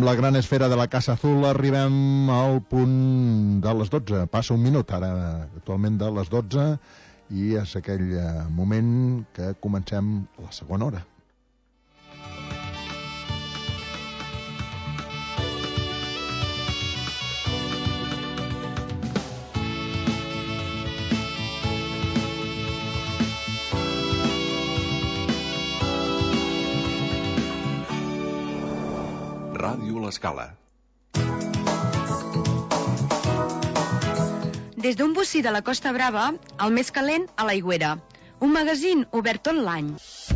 Amb la gran esfera de la Casa Azul arribem al punt de les 12. Passa un minut ara, actualment de les 12, i és aquell moment que comencem la segona hora. Ràdio L'Escala. Des d'un bocí de la Costa Brava, el més calent a l'Aigüera. Un magazín obert tot l'any.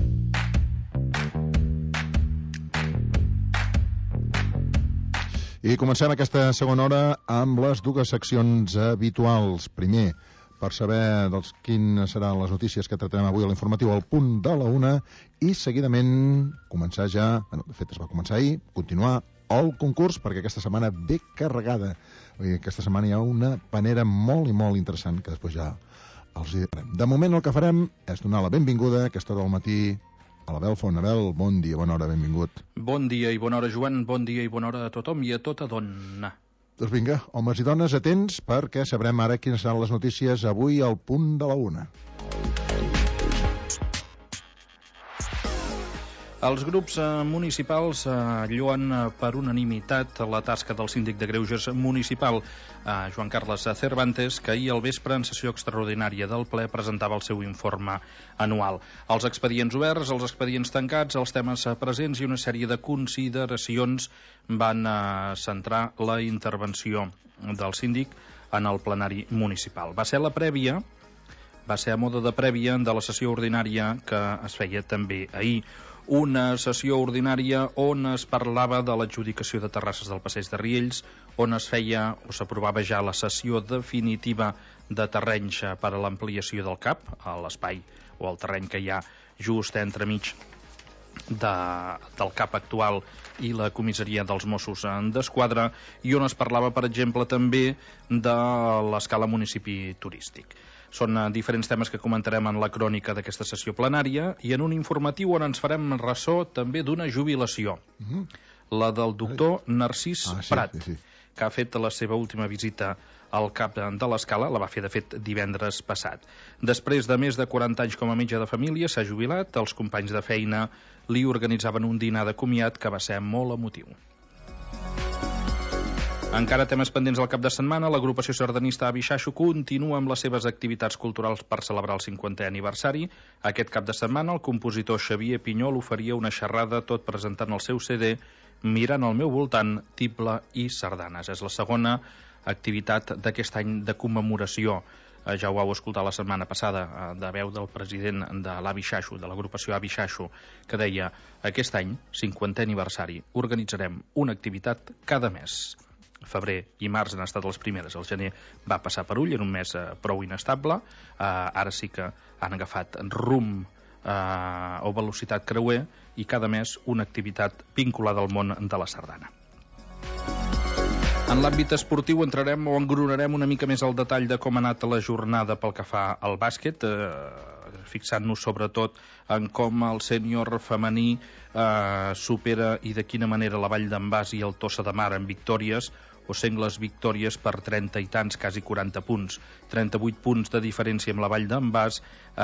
I comencem aquesta segona hora amb les dues seccions habituals. Primer, per saber quines seran les notícies que tratarem avui a l'informatiu al punt de la 1, i seguidament començar ja, de fet es va començar ahir, continuar el concurs, perquè aquesta setmana ve carregada. Aquesta setmana hi ha una panera molt i molt interessant que després ja els hi direm. De moment el que farem és donar la benvinguda a aquesta hora del matí a l'Abel Font. Abel, bon dia, bona hora, benvingut. Bon dia i bona hora, Joan, bon dia i bona hora a tothom i a tota dona. Doncs vinga, homes i dones, atents, perquè sabrem ara quines seran les notícies avui al punt de la 1. Els grups municipals lloen per unanimitat la tasca del síndic de Greuges municipal, Joan Carles Cervantes, que ahir al vespre, en sessió extraordinària del ple, presentava el seu informe anual. Els expedients oberts, els expedients tancats, els temes presents i una sèrie de consideracions van centrar la intervenció del síndic en el plenari municipal. Va ser a mode de prèvia de la sessió ordinària que es feia també ahir. Una sessió ordinària on es parlava de l'adjudicació de terrasses del Passeig de Riells, on es feia o s'aprovava ja la cessió definitiva de terrenys per a l'ampliació del CAP, a l'espai o al terreny que hi ha just entremig del CAP actual i la comissaria dels Mossos d'Esquadra, i on es parlava, per exemple, també de l'escala municipi turístic. Són diferents temes que comentarem en la crònica d'aquesta sessió plenària i en un informatiu on ens farem ressò també d'una jubilació, la del doctor Narcís Prat, que ha fet la seva última visita al CAP de l'Escala, la va fer de fet divendres passat. Després de més de 40 anys com a metge de família s'ha jubilat, els companys de feina li organitzaven un dinar de comiat que va ser molt emotiu. Encara temes pendents al cap de setmana, l'agrupació sardanista Avi Xaxo continua amb les seves activitats culturals per celebrar el 50è aniversari. Aquest cap de setmana el compositor Xavier Pinyol oferia una xerrada tot presentant el seu CD Mirant al meu voltant, tible i sardanes. És la segona activitat d'aquest any de commemoració. Ja ho vau escoltar la setmana passada de veu del president de l'Avi Xaxo, de l'agrupació Avi Xaxo, que deia: aquest any, 50è aniversari, organitzarem una activitat cada mes. Febrer i març han estat les primeres, el gener va passar per ull, en un mes prou inestable. Ara sí que han agafat rumb o velocitat creuer, i cada mes una activitat vinculada al món de la sardana. En l'àmbit esportiu entrarem o engronarem una mica més al detall de com ha anat la jornada pel que fa al bàsquet, fixant-nos sobretot en com el sènior femení supera i de quina manera la Vall d'en Bas i el Tossa de Mar en victòries, o sengles victòries per 30 i tants, quasi 40 punts. 38 punts de diferència amb la Vall d'en Bas,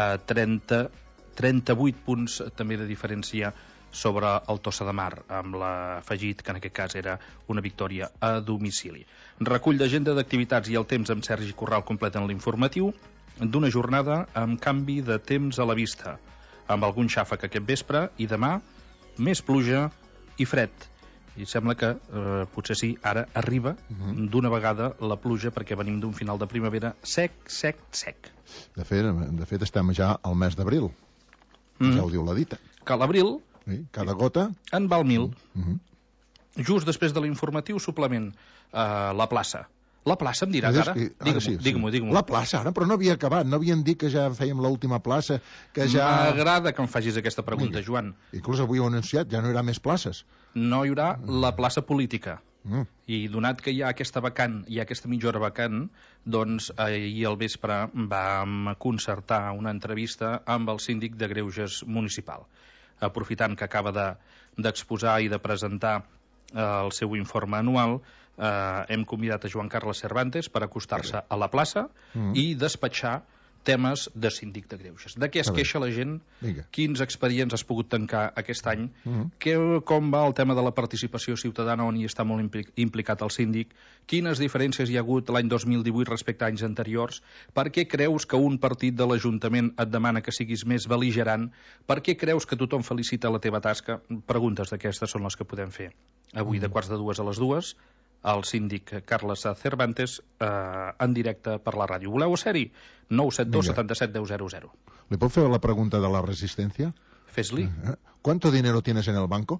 38 punts també de diferència sobre el Tossa de Mar, amb l'afegit que en aquest cas era una victòria a domicili. Recull d'agenda d'activitats i el temps amb Sergi Corral completen l'informatiu d'una jornada amb canvi de temps a la vista, amb algun xàfec aquest vespre, i demà més pluja i fred. I sembla que potser sí, ara arriba d'una vegada la pluja, perquè venim d'un final de primavera sec. De fet estem ja al mes d'abril, ja ho diu la dita. Que l'abril, cada gota en val 1000. Just després de l'informatiu, suplement, la plaça. La plaça, em diràs ara? Digue-m'ho. La plaça, ara, però no havia acabat, no havien dit que ja fèiem l'última plaça, que ja... M'agrada que em facis aquesta pregunta, Joan. Inclús avui ho he anunciat, ja no hi haurà més places. No hi haurà la plaça política. I donat que hi ha aquesta vacant, hi ha aquesta mitja hora vacant, doncs ahir al vespre vam concertar una entrevista amb el síndic de Greuges municipal. Aprofitant que acaba d'exposar i de presentar el seu informe anual, hem convidat a Joan Carles Cervantes per acostar-se a la plaça i despatxar temes de síndic de greuges. De què es queixa la gent? Quins expedients has pogut tancar aquest any? Com va el tema de la participació ciutadana, on hi està molt implicat el síndic? Quines diferències hi ha hagut l'any 2018 respecte a anys anteriors? Per què creus que un partit de l'Ajuntament et demana que siguis més bel·ligerant? Per què creus que tothom felicita la teva tasca? Preguntes d'aquestes són les que podem fer. Avui, de 1:45 a les 2, el síndic Carles Cervantes en directe per la ràdio. Voleu ser-hi? 972 77 10 00. ¿Le puedo hacer la pregunta de la resistencia? Fes-li. ¿Cuánto dinero tienes en el banco?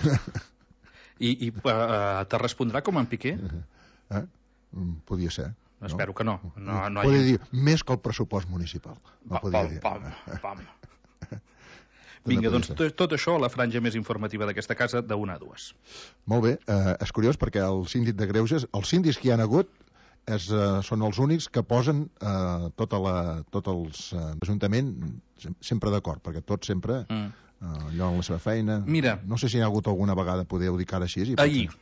I te respondrà com en Piqué? Podria ser. Espero que no. Podria dir, més que el pressupost municipal. Pam. Vinga, doncs tot això a la franja més informativa d'aquesta casa, de 1 a 2. Molt bé, és curiós perquè el síndic de greuges, els síndics que hi ha hagut són els únics que posen tots els ajuntaments sempre d'acord, perquè tots sempre allò en la seva feina. Mira, no sé si hi ha hagut alguna vegada, podeu dir que ara així.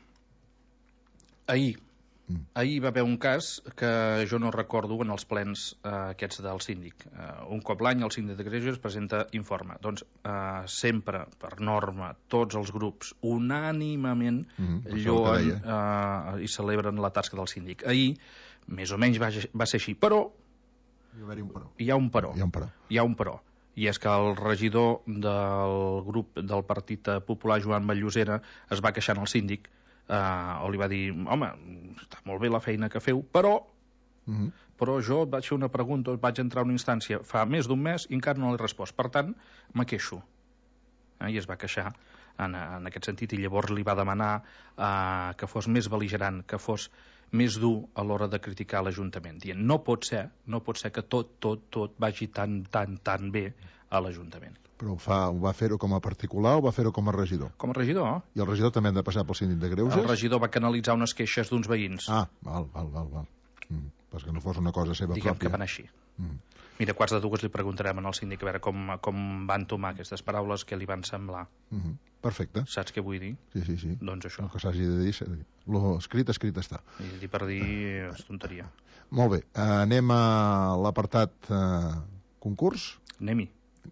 Ahir va haver un cas que jo no recordo en els plens aquests del síndic. Un cop l'any el síndic de greuges presenta informe. Doncs sempre, per norma, tots els grups unànimament lloen i celebren la tasca del síndic. Ahir, més o menys, va ser així. Però hi ha un però. I és que el regidor del grup del Partit Popular, Joan Vallosera, es va queixar al síndic o li va dir, home, està molt bé la feina que feu, però jo vaig fer una pregunta, vaig entrar a una instància fa més d'un mes i encara no l'he respost, per tant me queixo. I es va queixar en aquest sentit, i llavors li va demanar que fos més bel·ligerant, que fos més dur a l'hora de criticar l'Ajuntament, dient, no pot ser que tot vagi tan bé a l'Ajuntament. Però ho va fer-ho com a particular o va fer-ho com a regidor? Com a regidor. I el regidor també ha de passar pel síndic de greuges? El regidor va canalitzar unes queixes d'uns veïns. Val. Pas que no fos una cosa seva Diguem pròpia. que van així. Mira, 1:45 li preguntarem al síndic a veure com van tomar aquestes paraules, què li van semblar. Perfecte. Saps què vull dir? Sí. Doncs això. El que s'hagi de dir, lo escrit està. I dir per dir és tonteria. Molt bé, anem a l'apartat concurs? Anem-hi.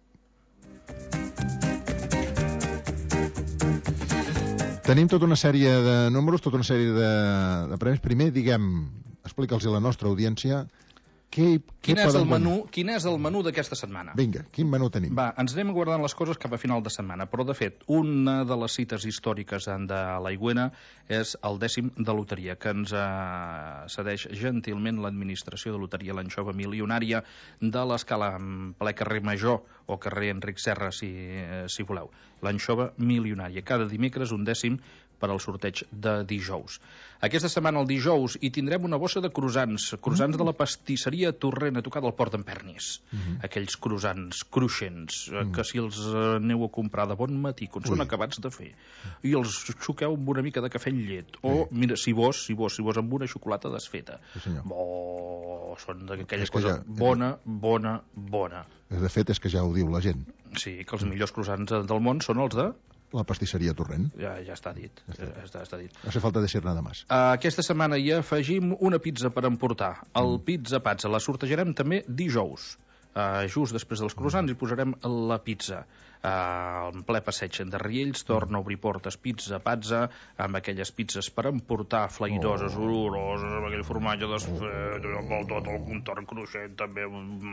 Tenim tota una sèrie de números, tota una sèrie de premis. Primer, explica'ls a la nostra audiència quin és el menú d'aquesta setmana. Vinga, quin menú tenim? Va, ens anem guardant les coses cap a final de setmana, però de fet, una de les cites històriques de l'Aigüena és el 10è de loteria, que ens cedeix gentilment l'administració de loteria l'anxova milionària de l'escala en ple carrer Major o carrer Enric Serra, si voleu. L'anxova milionària. Cada dimecres un 10è per al sorteig de dijous. Aquesta setmana, el dijous, hi tindrem una bossa de croissants de la pastisseria Torrent, a tocar del Port d'en Pernis. Aquells croissants cruixents, que si els aneu a comprar de bon matí, quan són acabats de fer, i els xuqueu amb una mica de cafè amb llet, o, mira, si vos amb una xocolata desfeta. Són d'aquella cosa bona. De fet, és que ja ho diu la gent. Sí, que els millors croissants del món són els de la pastisseria Torrent. Ja està dit. Està dit. No hace falta decir nada más. Aquesta setmana hi afegim una pizza per emportar. El Pizza Pazza. La sortejarem també dijous. Just després dels croissants hi posarem la pizza. En ple passeig de Riells torna a obrir portes Pizza Pazza, amb aquelles pizzas per emportar flairoses, oloroses, amb aquell formatge desfet, amb tot el contorn cruixent també.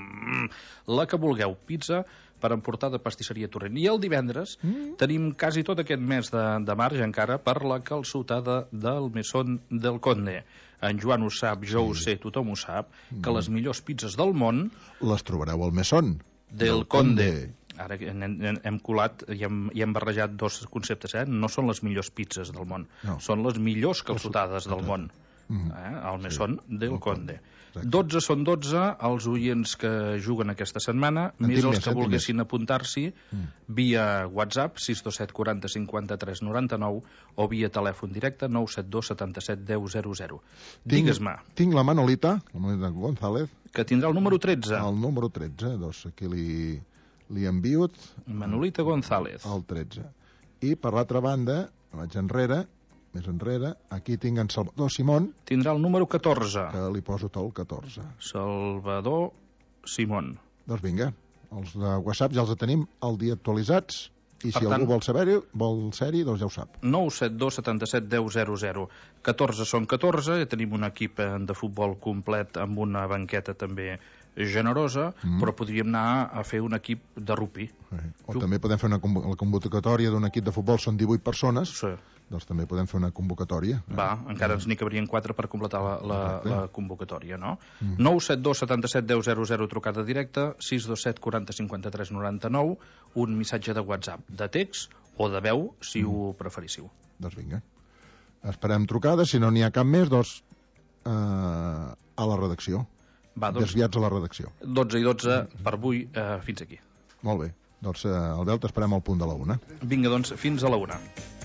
La que vulgueu, pizza per emportar de pastisseria Torrent. I el divendres tenim quasi tot aquest mes de marge encara per la calçotada del Mesón del Conde. En Joan ho sap, jo ho sé, tothom ho sap, que les millors pizzas del món les trobareu al Mesón del Conde. Ara hem colat i hem barrejat dos conceptes, no són les millors pizzas del món, són les millors calçotades del món. Al Mesón del Conde. 12 són 12 els oients que juguen aquesta setmana, més els que volguessin apuntar-s'hi via WhatsApp 627 40 53 99 o via telèfon directe 972 77 10 00. Digues-me. Tinc la Manolita González, que tindrà el número 13. El número 13, doncs aquí li envio Manolita González. El 13. I per l'altra banda, vaig enrere, més enrere. Aquí tinc en Salvador Simón. Tindrà el número 14. Que li poso el 14. Salvador Simón. Doncs vinga, els de WhatsApp ja els tenim al dia actualitzats. I si algú vol ser-hi, doncs ja ho sap. 972 77 10 00. 14 són 14, ja tenim un equip de futbol complet amb una banqueta també generosa, però podríem anar a fer un equip de rugby. O també podem fer la convocatòria d'un equip de futbol, són 18 persones, doncs també podem fer una convocatòria. Encara ens n'hi cabrien 4 per completar la convocatòria, no? 972 77 10 00, trucada directa, 627 40 53 99, un missatge de WhatsApp, de text o de veu, si ho preferíssiu. Doncs vinga. Esperem trucades, si no n'hi ha cap més, doncs a la redacció. Desviats a la redacció. 12 i 12 per avui, fins aquí. Molt bé. Doncs, Albert, esperem al punt de la 1. Vinga, doncs, fins a la 1.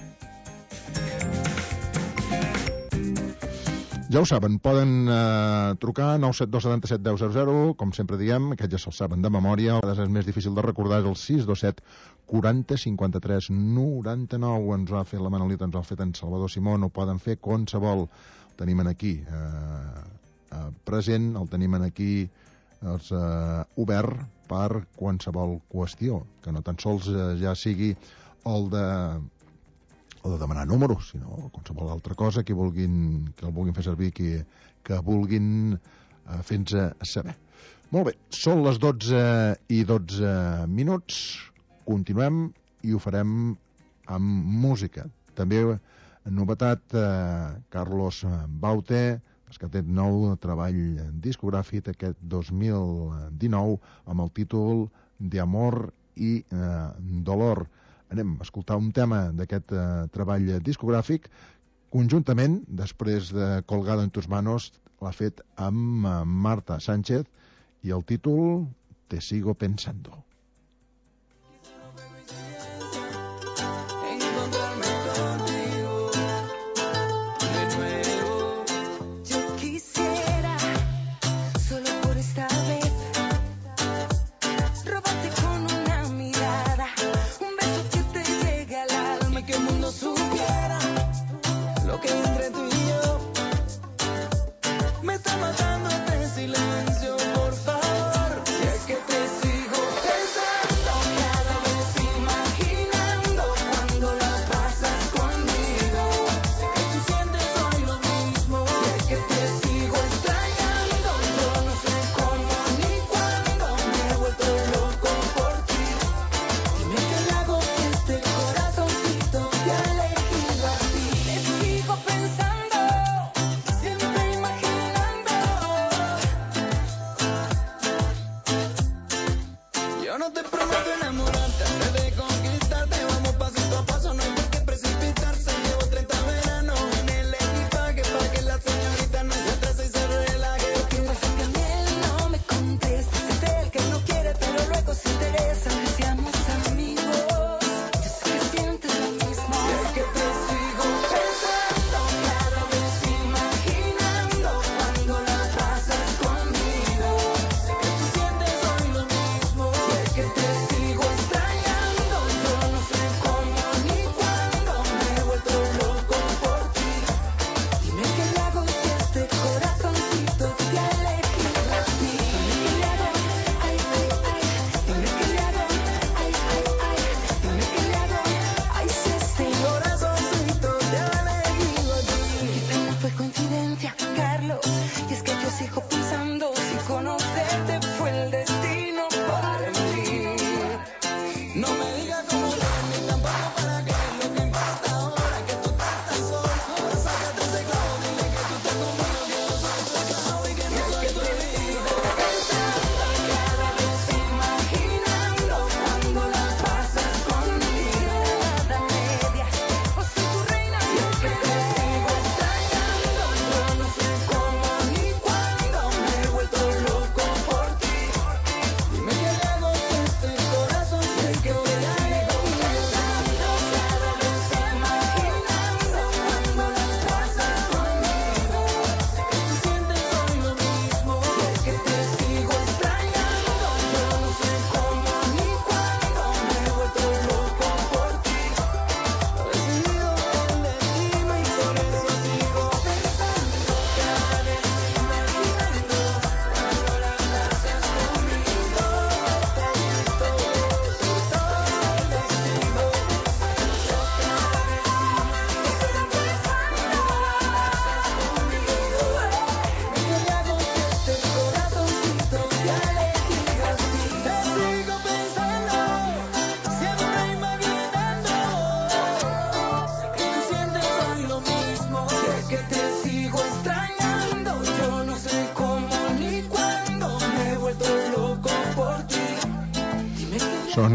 Ja ho saben, poden trucar 972 77 10 00, com sempre diem, aquests ja se'ls saben de memòria, a vegades és més difícil de recordar, és el 627 40 53 99, ens ho ha fet la Manolita, ens ho ha fet en Salvador Simón, ho poden fer qualsevol, el tenim aquí present, el tenim aquí obert per qualsevol qüestió, que no tan sols ja sigui el de demanar números, sinó qualsevol altra cosa que el vulguin fer servir, que vulguin fer-nos saber. Molt bé, són les 12 i 12 minuts, continuem i ho farem amb música. També novetat, Carlos Baute, que té nou treball discogràfic aquest 2019 amb el títol de Amor i Dolor. Anem a escoltar un tema d'aquest treball discogràfic. Conjuntament, després de Colgado en tus manos, l'ha fet amb Marta Sánchez i el títol Te sigo pensando. Silencio, por favor, y es que te sigo pensando.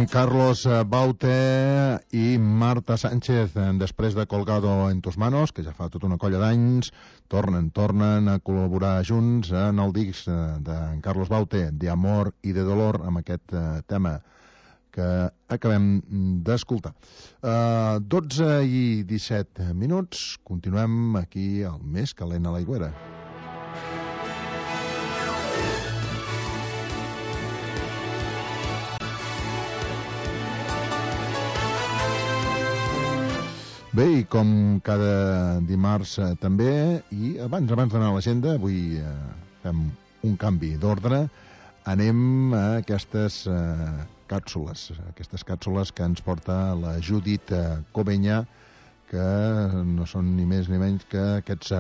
Carlos Baute i Marta Sánchez, després de Colgado en tus manos, que ja fa tota una colla d'anys, tornen a col·laborar junts en el disc de Carlos Baute, de Amor i de Dolor, amb aquest tema que acabem d'escoltar. 12 i 17 minuts, continuem aquí al Més calent a l'aigüera. Bé, i com cada dimarts també, i abans d'anar a l'agenda, avui fem un canvi d'ordre, anem a aquestes càpsules que ens porta la Judit Covenya, que no són ni més ni menys que aquests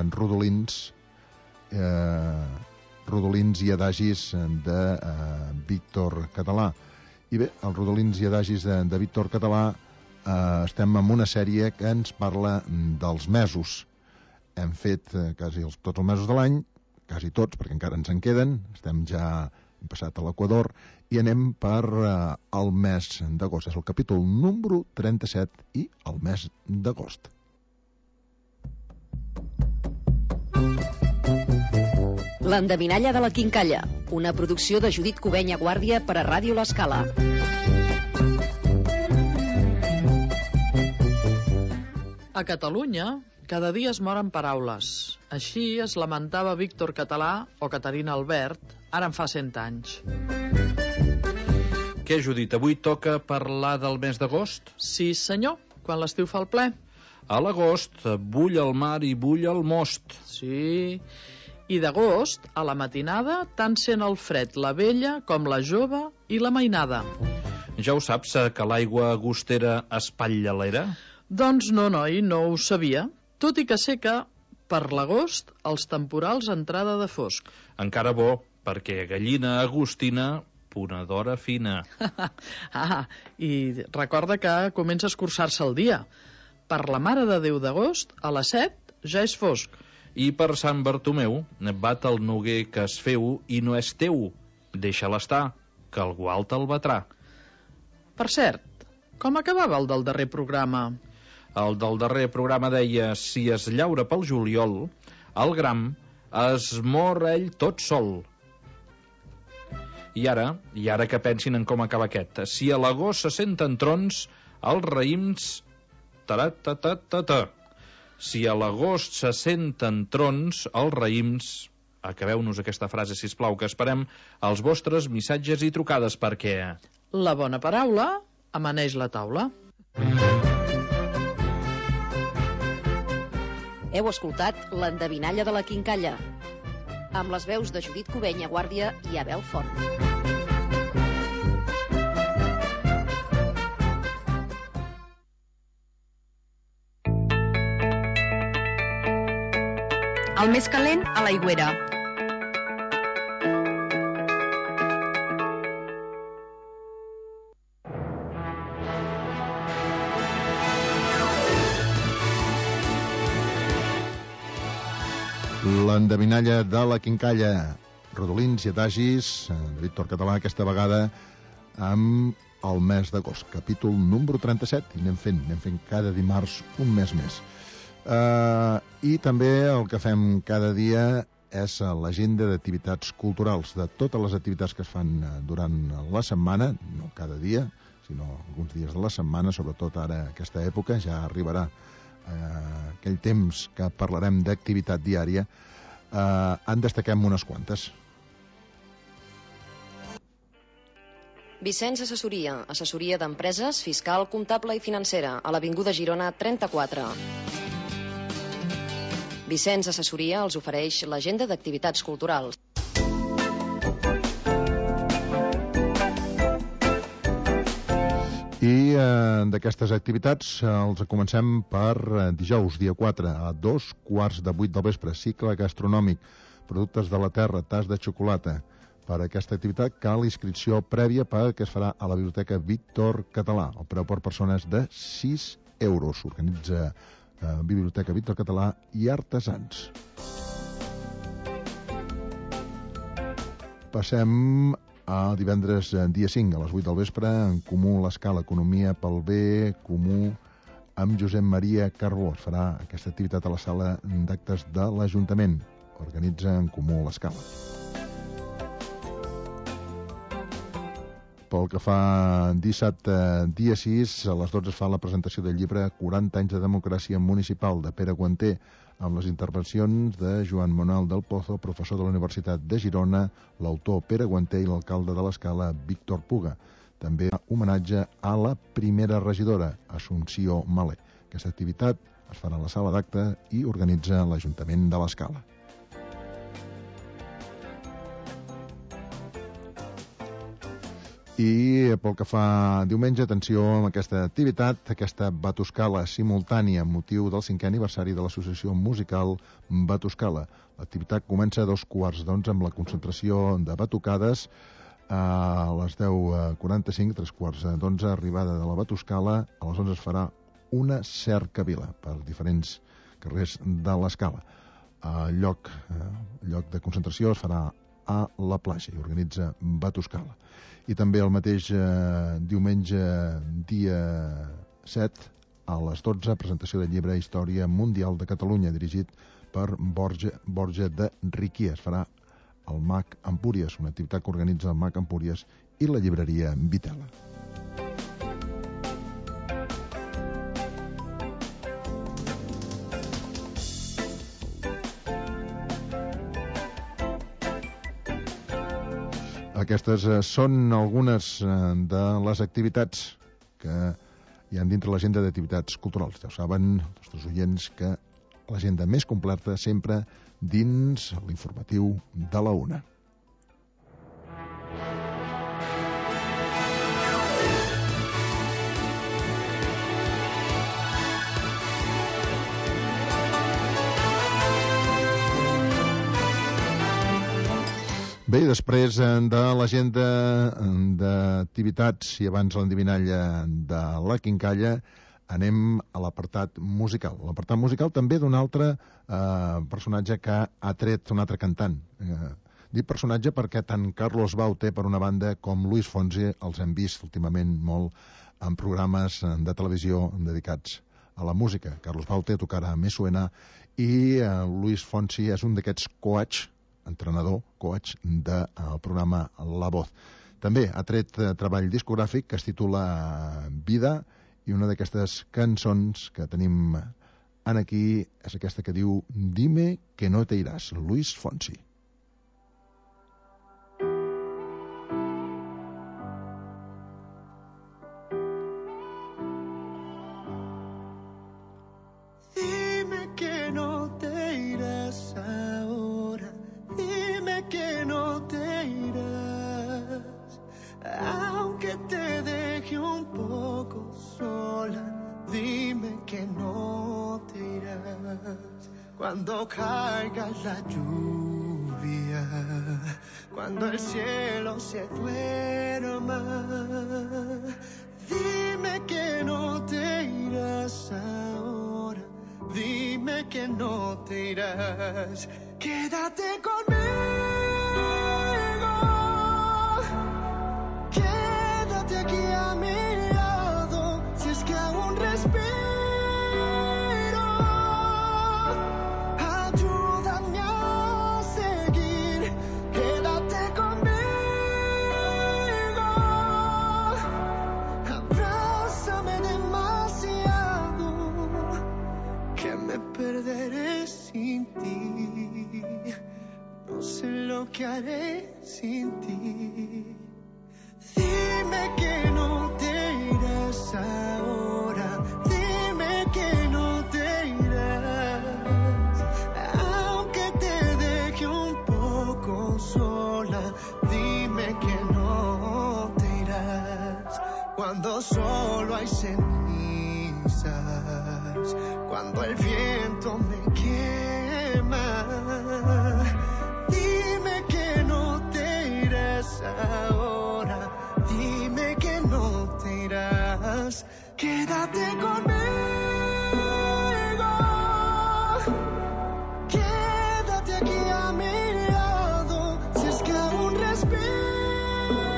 rodolins i adagis de Víctor Català. I bé, els rodolins i adagis de Víctor Català, estem en una sèrie que ens parla dels mesos. Hem fet quasi tots els mesos de l'any, quasi tots, perquè encara ens en queden, hem passat a l'Equador, i anem per el mes d'agost. És el capítol número 37 i el mes d'agost. L'endevinalla de la quincalla, una producció de Judit Covenya Guàrdia per a Ràdio L'Escala. A Catalunya, cada dia es moren paraules. Així es lamentava Víctor Català o Caterina Albert, ara en fa 100 anys. Què, Judit, avui toca parlar del mes d'agost? Sí, senyor, quan l'estiu fa el ple. A l'agost bull el mar i bull el most. Sí, i d'agost, a la matinada, tant sent el fred la vella com la jove i la mainada. Ja ho saps, que l'aigua agostera espatlla l'era? Doncs no, noi, no ho sabia. Tot i que sé que, per l'agost, els temporals entrada de fosc. Encara bo, perquè gallina agostina, ponedora fina. I recorda que comença a escurçar-se el dia. Per la Mare de Déu d'agost, a les 7 ja és fosc. I per Sant Bartomeu, bat el noguer que es feu i no és teu. Deixa-la estar, que algú alt el batrà. Per cert, com acabava el del darrer programa? El del darrer programa deia: si es llaura pel juliol, el gram es mor ell tot sol. I ara que pensin en com acaba aquest. Si a l'agost se senten trons, els raïms... Si a l'agost se senten trons, els raïms... Acabeu-nos aquesta frase, sisplau, que esperem els vostres missatges i trucades, perquè... La bona paraula amaneix la taula. Heu escoltat l'endevinalla de la quincalla, amb les veus de Judit Covenya Guàrdia i Abel Font. El més calent a l'aigüera. L'endevinalla de la quincalla, rodolins i adagis de Víctor Català, aquesta vegada amb el mes d'agost, capítol número 37, i anem fent cada dimarts un mes més. I també el que fem cada dia és l'agenda d'activitats culturals, de totes les activitats que es fan durant la setmana, no cada dia, sinó alguns dies de la setmana, sobretot ara aquesta època, ja arribarà aquell temps que parlarem d'activitat diària. En destaquem unes quantes. Vicenç Assessoria, assessoria d'empreses, fiscal, comptable i financera, a l'Avinguda Girona 34. Vicenç Assessoria els ofereix l'agenda d'activitats culturals. I d'aquestes activitats els comencem per dijous, dia 4, a 2:15 del vespre, cicle gastronòmic, productes de la terra, tas de xocolata. Per aquesta activitat cal inscripció prèvia perquè es farà a la Biblioteca Víctor Català. El preu per persona és de 6 euros. S'organitza Biblioteca Víctor Català i Artesans. Passem El divendres dia 5 a les 8 del vespre, en Comú l'Escala, Economia pel Bé Comú, amb Josep Maria Carbó. Es farà aquesta activitat a la sala d'actes de l'Ajuntament. Organitza en Comú l'Escala. Pel que fa dissabte, dia 6, a les 12 es fa la presentació del llibre 40 anys de democràcia municipal de Pere Guanter, amb les intervencions de Joan Manuel del Pozo, professor de la Universitat de Girona, l'autor Pere Guanter i l'alcalde de l'Escala, Víctor Puga. També homenatge a la primera regidora, Assumpció Malé. Aquesta activitat es farà a la sala d'acte i organitza l'Ajuntament de l'Escala. I pel que fa diumenge, atenció amb aquesta activitat, aquesta batuscala simultània amb motiu del 5è aniversari de l'Associació Musical Batuscala. L'activitat comença a 11:15 amb la concentració de batucades a les 10:45, 11:45, arribada de la batuscala. A les 11 es farà una cercavila per diferents carrers de l'Escala. El lloc de concentració es farà a la platja i organitza Batuscala. I també el mateix diumenge, dia 7, a les 12, presentació del llibre Història Mundial de Catalunya, dirigit per Borja de Riquia. Es farà al MAC Empúries, una activitat que organitza el MAC Empúries i la llibreria Vitela. Aquestes són algunes de les activitats que hi ha dintre l'agenda d'activitats culturals. Ja ho saben els nostres oients que l'agenda més completa sempre dins l'informatiu de la UNA. Bé, després de l'agenda d'activitats i abans l'endevinalla de la quincalla, anem a l'apartat musical. L'apartat musical també d'un altre personatge que ha tret un altre cantant. Dic personatge perquè tant Carlos Baute, per una banda, com Luis Fonsi els hem vist últimament molt en programes de televisió dedicats a la música. Carlos Baute tocarà Me Suena i Luis Fonsi és un d'aquests entrenador, coach del programa La Voz. També ha tret treball discogràfic que es titula Vida i una d'aquestes cançons que tenim aquí és aquesta que diu Dime que no te irás, Luis Fonsi. Dime que no te irás ahora. Dime que no te irás, aunque te deje un poco sola. Dime que no te irás, cuando caiga la lluvia, cuando el cielo se duerma. Dime que no te irás ahora, dime que no te irás. Quédate conmigo, quédate aquí a mi lado, si es que aún respiro, ayúdame a seguir, quédate conmigo, abrázame demasiado, que me perderé sin ti. No sé lo que haré sin ti. Dime que no te irás ahora. Dime que no te irás, aunque te deje un poco sola. Dime que no te irás, cuando solo hay cenizas, cuando el viento me quema. Dime que no te irás ahora, dime que no te irás, quédate conmigo, quédate aquí a mi lado, si es que aún respiro,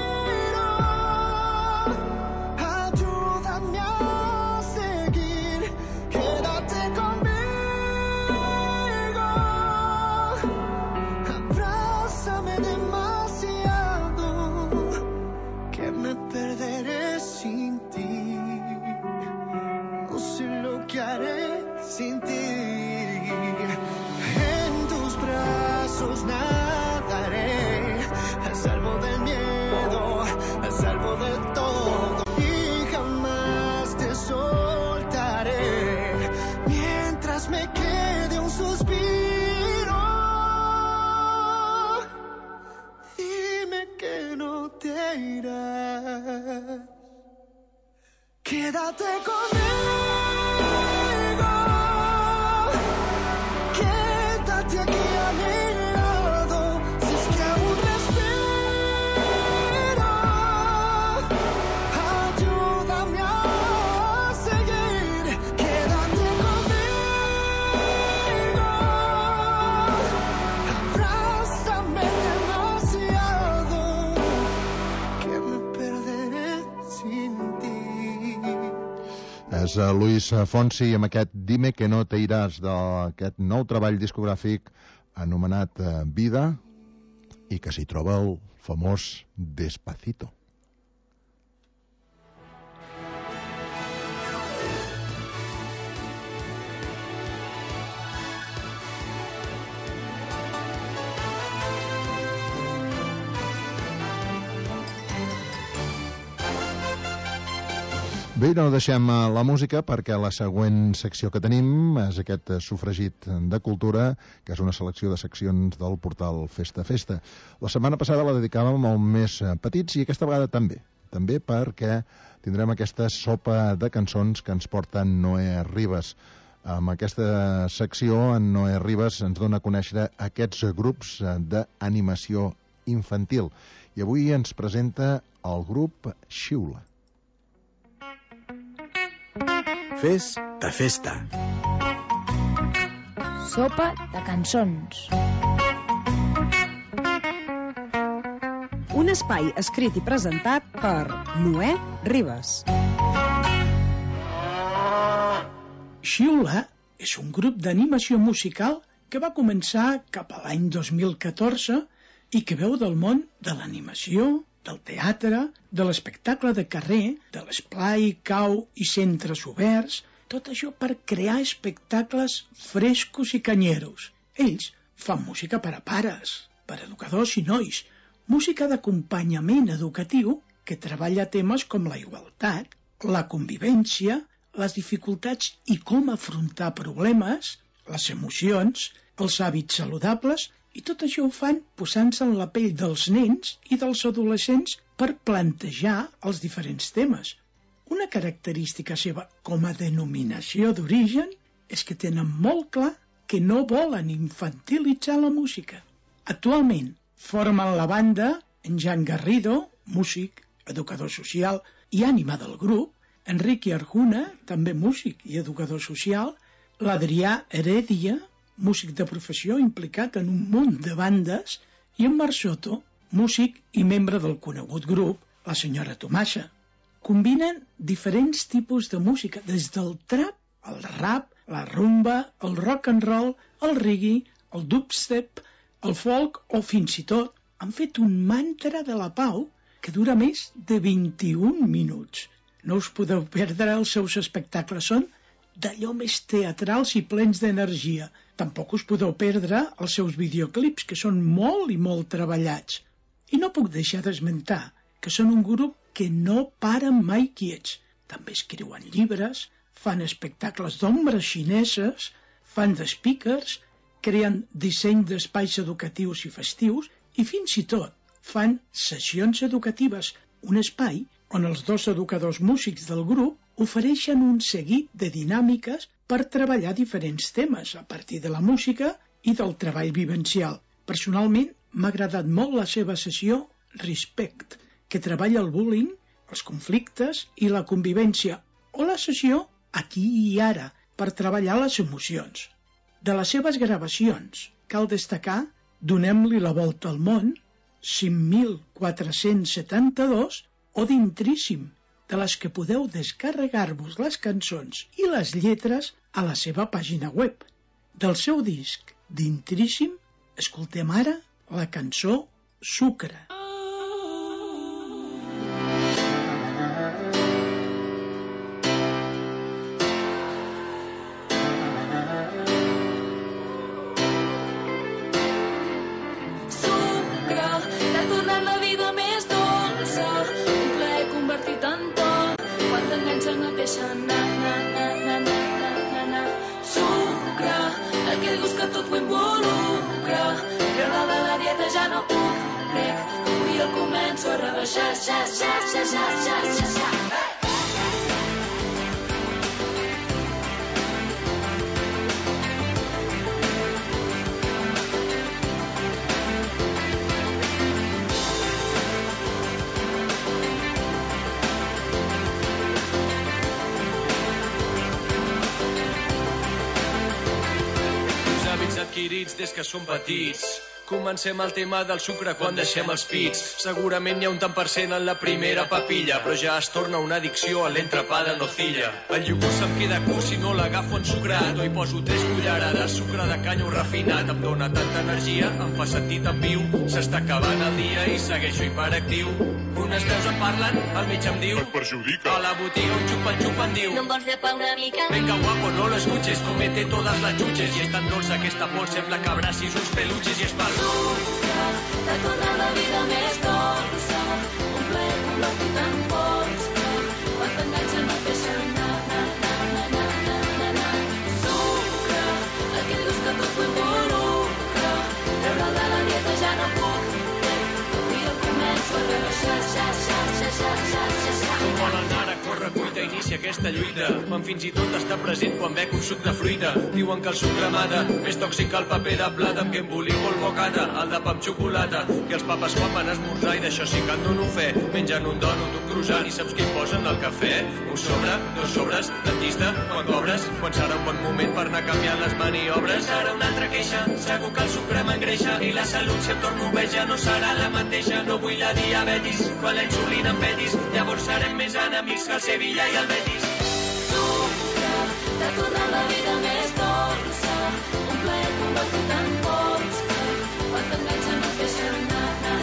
quédate conmigo, quédate aquí a mi lado, si es que aún respiro, ayúdame a seguir, quédate conmigo, abrázame demasiado, que me perderé sin ti. És Luis Fonsi amb aquest Dime que no te iràs, d'aquest nou treball discogràfic anomenat Vida, i que s'hi troba el famós Despacito. Bé, no deixem la música perquè la següent secció que tenim és aquest sofregit de cultura, que és una selecció de seccions del portal Festa Festa. La setmana passada la dedicàvem als més petits i aquesta vegada també perquè tindrem aquesta sopa de cançons que ens porta Noé Ribas. Amb aquesta secció, en Noé Ribas ens dona a conèixer aquests grups d'animació infantil. I avui ens presenta el grup Xiula. Festa Festa. Sopa de cançons. Un espai escrit i presentat per Noé Ribas. Xiula és un grup d'animació musical que va començar cap a l'any 2014 i que veu del món de l'animació, del teatre, de l'espectacle de carrer, de l'esplai, cau i centres oberts, tot això per crear espectacles frescos i canyeros. Ells fan música per a pares, per a educadors i nois, música d'acompanyament educatiu que treballa temes com la igualtat, la convivència, les dificultats i com afrontar problemes, les emocions, els hàbits saludables, i tot això ho fan posant-se en la pell dels nens i dels adolescents per plantejar els diferents temes. Una característica seva com a denominació d'origen és que tenen molt clar que no volen infantilitzar la música. Actualment formen la banda en Jan Garrido, músic, educador social i ànima del grup, Enrique Arjuna, també músic i educador social, l'Adrià Heredia, músic de professió implicat en un munt de bandes, i en Marc Soto, músic i membre del conegut grup La Senyora Tomasa. Combinen diferents tipus de música, des del trap, el rap, la rumba, el rock and roll, el reggae, el dubstep, el folk o fins i tot han fet un mantra de la pau que dura més de 21 minuts. No us podeu perdre els seus espectacles, són d'allò més teatrals i plens d'energia. Tampoc us podeu perdre els seus videoclips, que són molt i molt treballats. I no puc deixar d'esmentar que són un grup que no paren mai quiets. També escriuen llibres, fan espectacles d'ombres xineses, fan de speakers, creen disseny d'espais educatius i festius i fins i tot fan sessions educatives, un espai on els dos educadors músics del grup ofereixen un seguit de dinàmiques per treballar diferents temes a partir de la música i del treball vivencial. Personalment, m'ha agradat molt la seva sessió Respect, que treballa el bullying, els conflictes i la convivència, o la sessió Aquí i Ara, per treballar les emocions. De les seves gravacions, cal destacar Donem-li la volta al món, 5.472 o d'Intríssim, de les que podeu descarregar-vos les cançons i les lletres a la seva pàgina web. Del seu disc d'Intríssim, escoltem ara la cançó Sucre. adquirits des que som petits. Comencem el tema del sucre quan deixem els pits. Segurament hi ha un tant per cent en la primera papilla, però ja es torna una addicció a l'entrepà de nocilla. El iogurt se'm queda curt si no l'agafo ensucrat, o hi poso 3 cullerades de sucre de canyo refinat. Em dóna tanta energia, em fa sentir tan viu. S'està acabant el dia i segueixo hiperactiu. Unes veus em parlen, el metge em diu et perjudica. A la botiga un xupa em diu no em vols llepar una mica? Venga guapo, no lo escuches, comete todas las chuches. I és tan dolça aquesta pols, sembla que abracis uns peluches i és pel sucre, t'ha tornat la vida més dolça, un plaer convertit en pols, quan t'enganxa no et deixa anar. Sucre, aquell gust que tot ho involucra, treure'l de la dieta ja no puc, avui el començo a veure com volen ara, corre, cuita, inicia aquesta lluita. Quan fins i tot està present quan bec un suc de fruita. Diuen que el sucre mata, més tòxic que el paper de plata, amb què emboliu molt bocata, el de pa amb xocolata. I els papes quan van esmorzar, i d'això sí que en dono fe, mengen un donut, un croissant, i saps què hi posen al cafè? Un sobre, 2 sobres, dentista, quan cobres? Quan serà un bon moment per anar canviant les maniobres? Ara una altra queixa, segur que el sucre m'engreixa, i la salut si em torno vell ja no serà la mateixa. No vull la diabetis, quan la insulina em petis, llavors serem més enemics que el Sevilla i el Betis. Sucre, t'ha tornat la vida més dolça, un plaer convertit en pols, quan t'enganxa no et deixa anar.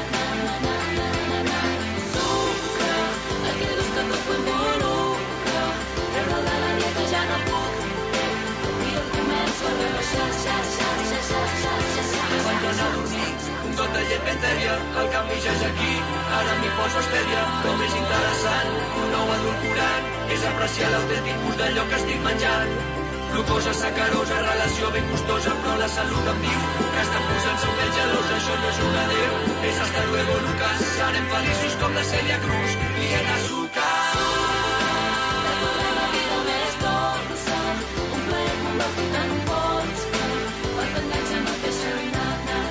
Sucre, aquell gust que tot ho involucra, treure'l de la dieta ja no puc, avui el començo a veure Quan torna a dormir, un got de llet ben tèbia, el canvi ja és aquí, ara m'hi poso estèria. Però més interessant, un nou edulcorant, és apreciar l'autèntic gust d'allò que estic menjant. Glucosa, sacarosa, relació ben gustosa, però la salut em diu que estan posant-se un pèl gelós, això no és un adéu, és hasta luego, Lucas, serem feliços com la Celia Cruz, i en azúcar. T'ha tornat la vida més dolça, un plaer convertit en pols, quan t'enganxa no et deixa anar.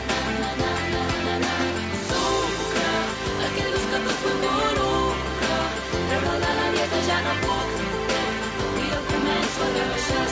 Sucre, aquell gust que tot ho involucra, treure'l de la dieta ja no puc, avui el començo a veure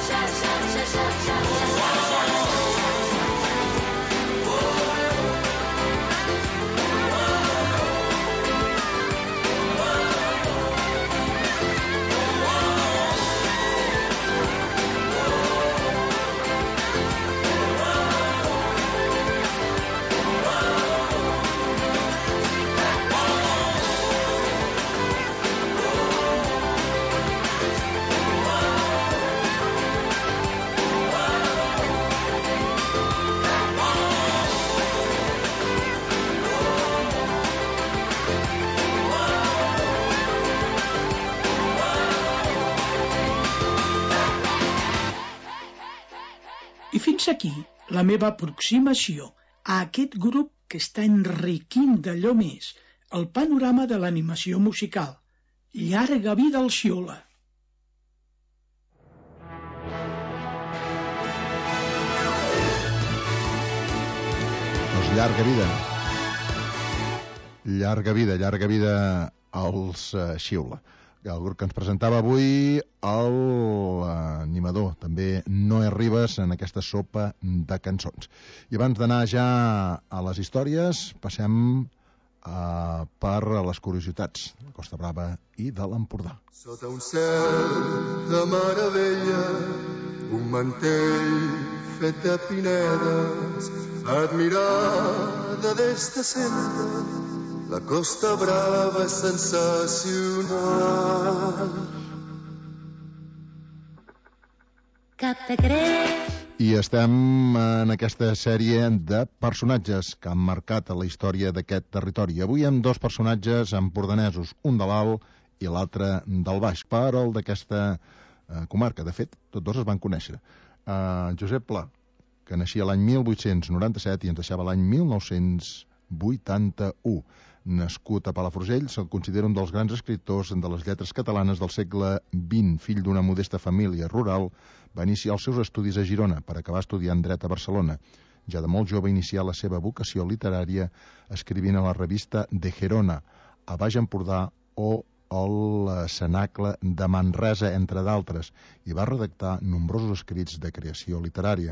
I fins aquí la meva aproximació a aquest grup que està enriquint d'allò més el panorama de l'animació musical. Llarga vida al Xiola! Doncs llarga vida. Llarga vida als Xiula. El grup que ens presentava avui l'animador, també Noé Ribas, en aquesta sopa de cançons. I abans d'anar ja a les històries, passem per les curiositats de la Costa Brava i de l'Empordà. Sota un cel de meravella, un mantell fet de pinedes, admirada des de sempre, la Costa Brava és sensacional. Cap de Creus. I estem en aquesta sèrie de personatges que han marcat a la història d'aquest territori. Avui amb 2 personatges empordanesos, un de l'alt i l'altre del baix, però el d'aquesta comarca. De fet, tots 2 es van conèixer. Josep Pla, que naixia l'any 1897 i ens deixava l'any 1981. Nascut a Palafrugell, se'l considera un dels grans escriptors de les lletres catalanes del segle XX. Fill d'una modesta família rural, va iniciar els seus estudis a Girona per acabar estudiant dret a Barcelona. Ja de molt jove inicià la seva vocació literària escrivint a la revista De Gerona, a Baix Empordà o el Cenacle de Manresa, entre d'altres, i va redactar nombrosos escrits de creació literària.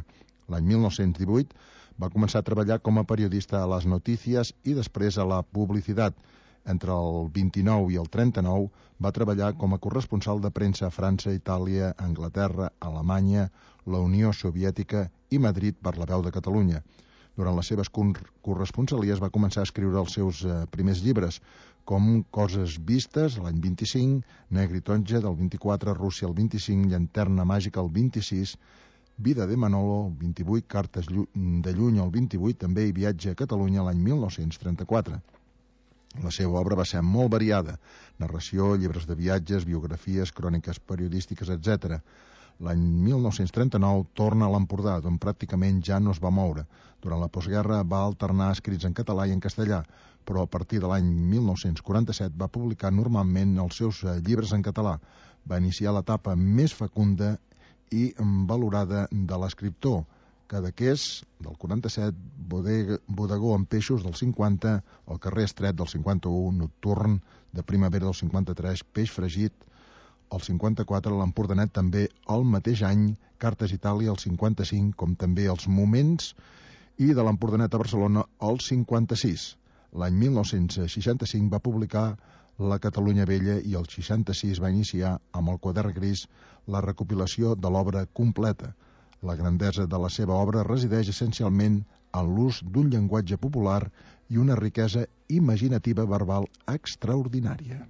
L'any 1918 va començar a treballar com a periodista a les notícies i després a la publicitat. Entre el 29 i el 39 va treballar com a corresponsal de premsa a França, Itàlia, Anglaterra, Alemanya, la Unió Soviètica i Madrid per La Veu de Catalunya. Durant les seves corresponsalies va començar a escriure els seus primers llibres, com Coses vistes, l'any 25, Negritonge, del 24, Rússia, el 25, Llanterna màgica, el 26, Vida de Manolo, el 28, Cartes de lluny, el 28, també i Viatge a Catalunya, l'any 1934. La seva obra va ser molt variada, narració, llibres de viatges, biografies, cròniques periodístiques, etc. L'any 1939 torna a l'Empordà, d'on pràcticament ja no es va moure. Durant la postguerra va alternar escrits en català i en castellà, però a partir de l'any 1947 va publicar normalment els seus llibres en català. Va iniciar l'etapa més fecunda i valorada de l'escriptor. Cadaqués, del 47, Bodegó amb peixos, del 50, El carrer estret, del 51, Nocturn, de primavera, del 53, Peix fregit, el 54, l'Empordanet també el mateix any, Cartes Itàlia, el 55, com també Els moments, i de l'Empordanet a Barcelona, el 56. L'any 1965 va publicar La Catalunya Vella i el 66 va iniciar, amb el quadern gris, la recopilació de l'obra completa. La grandesa de la seva obra resideix essencialment en l'ús d'un llenguatge popular i una riquesa imaginativa verbal extraordinària.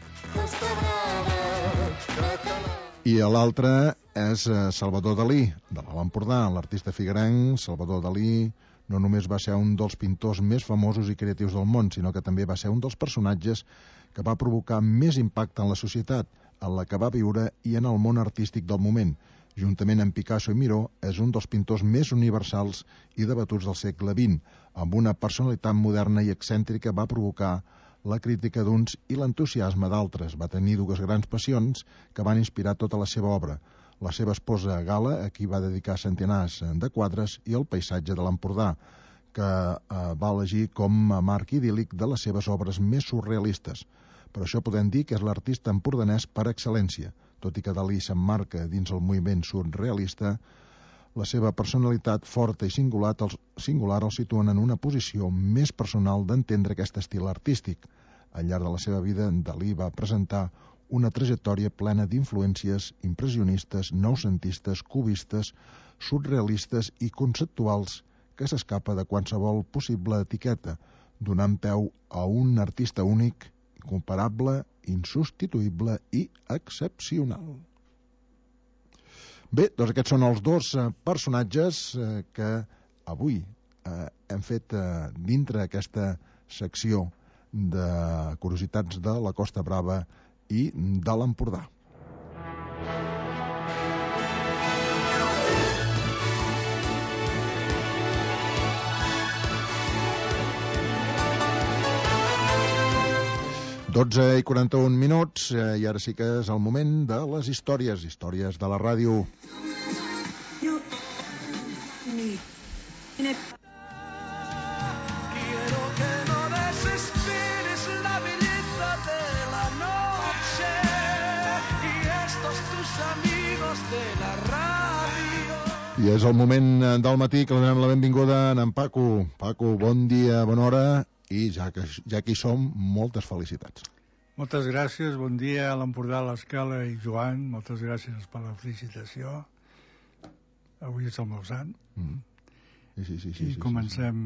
I l'altre és Salvador Dalí, de l'Alt Empordà. L'artista figuerenc Salvador Dalí no només va ser un dels pintors més famosos i creatius del món, sinó que també va ser un dels personatges que va provocar més impacte en la societat, en la que va viure i en el món artístic del moment. Juntament amb Picasso i Miró, és un dels pintors més universals i debatuts del segle XX. Amb una personalitat moderna i excèntrica va provocar la crítica d'uns i l'entusiasme d'altres. Va tenir dues grans passions que van inspirar tota la seva obra. La seva esposa Gala, a qui va dedicar centenars de quadres, i el paisatge de l'Empordà, que va elegir com a marc idíl·lic de les seves obres més surrealistes. Per això podem dir que és l'artista empordanès per excel·lència. Tot i que Dalí s'emmarca dins el moviment surrealista, la seva personalitat forta i singular el situen en una posició més personal d'entendre aquest estil artístic. Al llarg de la seva vida, Dalí va presentar una trajectòria plena d'influències impressionistes, noucentistes, cubistes, surrealistes i conceptuals que s'escapa de qualsevol possible etiqueta, donant peu a un artista únic, incomparable, insubstituïble i excepcional. Bé, doncs aquests són els dos personatges que avui hem fet dintre aquesta secció de curiositats de la Costa Brava i de l'Empordà. Dotze i 41 minuts, i ara sí que és el moment de les històries de la ràdio. Quiero que no desesperes la belleza de la noche y estos tus amigos de la radio. I és el moment del matí que li donem la benvinguda a en Paco. Paco, bon dia, bona hora. I ja que hi som, moltes felicitats. Moltes gràcies, bon dia a l'Empordà, a l'Escala i Joan, moltes gràcies per la felicitació. Avui és el meu sant. I comencem